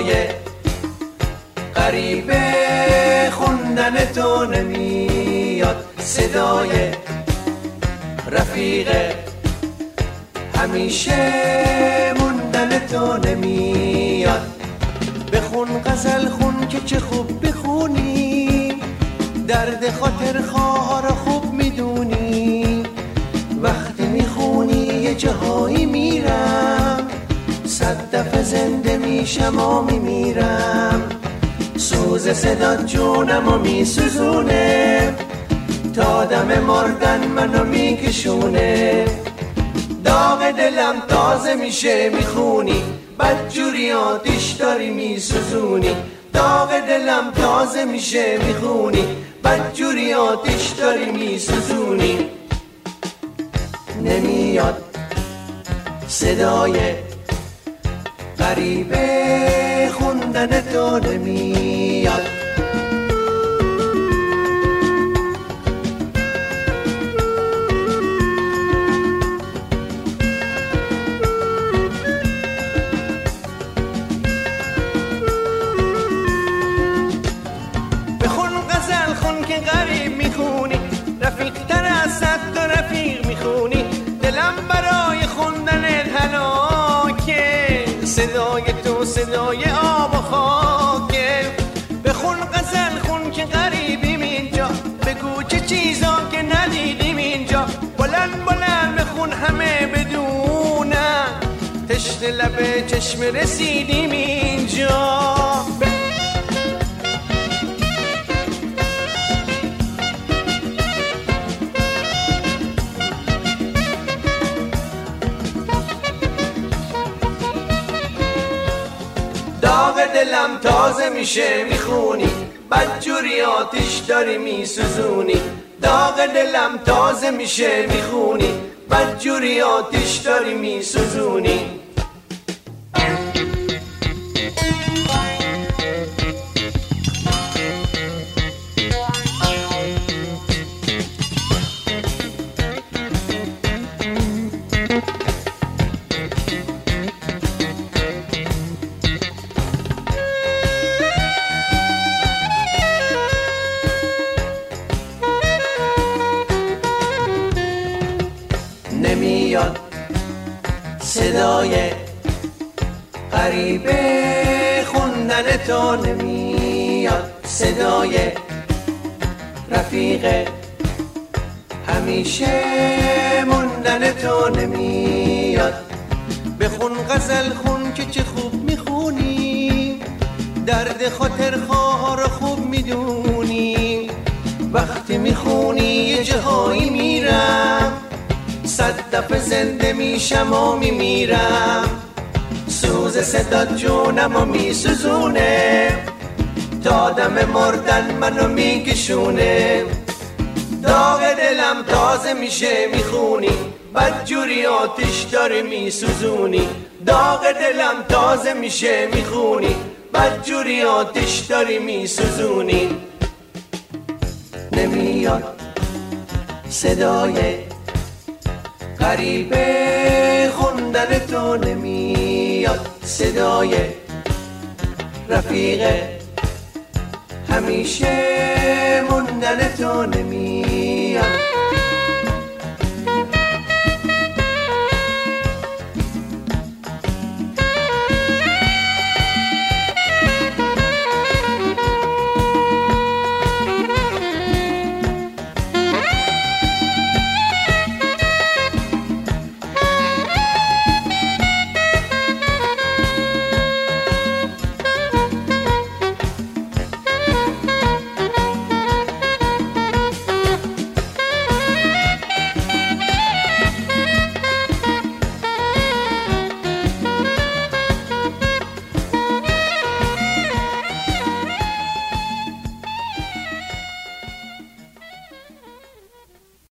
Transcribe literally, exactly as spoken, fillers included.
صدای غریبه خوندن تو نمیاد، صدای رفیق همیشه موندن تو نمیاد. بخون غزل خون که چه خوب بخونی، درد خاطر خواه را خوب میدونی. وقتی میخونی یه جاهایی میرم، صد دفعه زنده میشم و میمیرم. سوز صدا جونمو میسوزونه، تا دم مردن منو میکشونه. داغ دلم تازه میشه میخونی، بدجوری آتیش داری میسوزونی. داغ دلم تازه میشه میخونی، بدجوری آتیش داری میسوزونی. نمیاد صدای غریبه خوندن تو نمیاد. بخون غزل خون که غریب میخونی، رفیق تر از صد تا رفیق میخونی. دلم برای خوندن هلاکه، صدای تو صدای آب و خاکه. بخون غزل خون که غریبیم اینجا، بگو چه چیزا که ندیدیم اینجا. بلند بلند بخون همه بدونن، تشنه لب چشم رسیدیم اینجا. داغ دلم تازه میشه میخونی، بدجوری آتیش داری میسوزونی. داغ دلم تازه میشه میخونی، بدجوری آتیش داری میسوزونی. نمیاد صدای غریبه خوندن تو نمیاد، صدای رفیق همیشه موندن تو نمیاد. بخون غزل خون که چه خوب میخونی، درد خاطر خواه را خوب میدونی. وقتی میخونی یه جاهایی میرم، صد دفعه زنده میشم و میمیرم. سوز صدا جونمو میسوزونه، تا دم مردن منو میکشونه. داغ دلم تازه میشه میخونی، بدجوری آتیش داری میسوزونی. داغ دلم تازه میشه میخونی، بدجوری آتیش داری میسوزونی. نمیاد صدای غریبه خوندن تو نمیاد، صدای رفیق همیشه موندن تو نمیاد.